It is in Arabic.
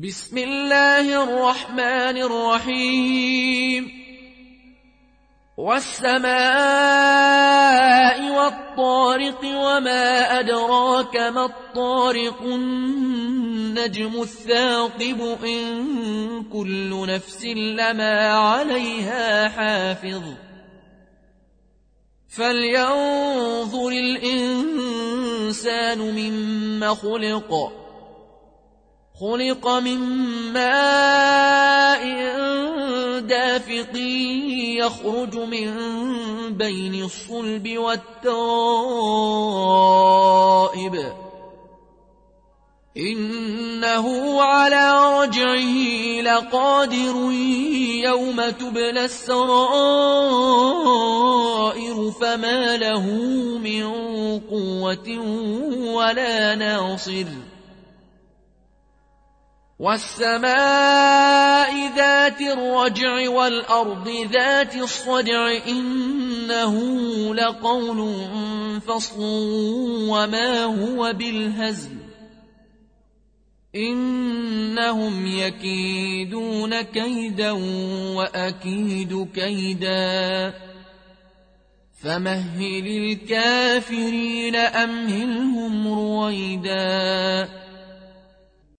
بسم الله الرحمن الرحيم والسماء والطارق وما أدراك ما الطارق النجم الثاقب إن كل نفس لما عليها حافظ فلينظر الإنسان مما خلق من ماء دافق يخرج من بين الصلب والترائب إنه على رجعه لقادر يوم تبلى السرائر فما له من قوة ولا ناصر والسماء ذات الرجع والأرض ذات الصدع إنه لقول فصل وما هو بالهزل إنهم يكيدون كيدا وأكيد كيدا فمهل الكافرين أمهلهم رويدا